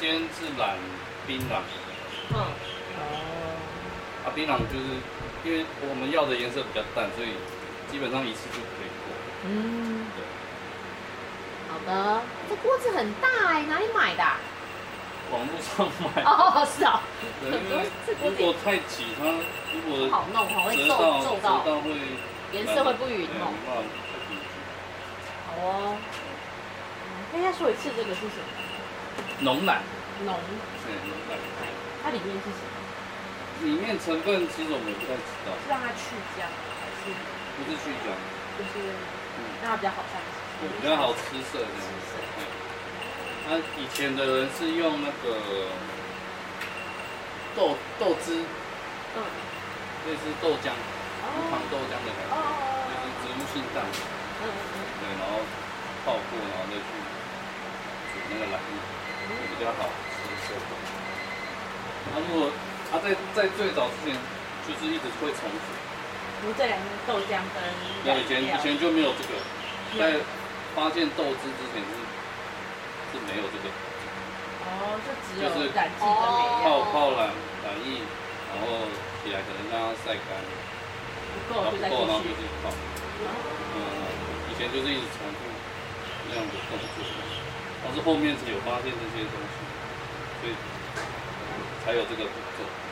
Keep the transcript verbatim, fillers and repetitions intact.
间是染槟榔。 嗯。哦。 啊，槟榔就是因为我们要的颜色比较淡，所以基本上一次就可以过。嗯。对。 好的，这锅子很大哎，哪里买的？ 网络上买。 哦，是哦。 对，因为如果太挤，它如果不好弄哦，会皱皱到， 到会颜色会不匀哦。好哦。可以再说一次这个是什么？ 浓奶。 浓。 对，浓奶。 它里面是什么？ 里面成分其实我们不太知道。 是让它去浆还是？ 不是去浆， 就是让它比较好看。 比较好吃色的。吃色。那以前的人是用那个豆豆汁，嗯，类似豆浆，无糖豆浆的感觉，就是植物性蛋白，嗯嗯，对，然后泡过，然后再去煮那个蓝液，会比较好吃色。那如果它在在最早之前，就是一直会重组。 不是这两个豆浆跟对，以前以前就没有这个，在发现豆汁之前是。是没有这个， 哦，就只有染剂跟美料， 泡泡染染液，然后起来可能让它晒干， 不够就再继续， 然后就继续泡。嗯，以前就是一直重复这样的动作，但是后面是有发现这些东西，所以才有这个步骤。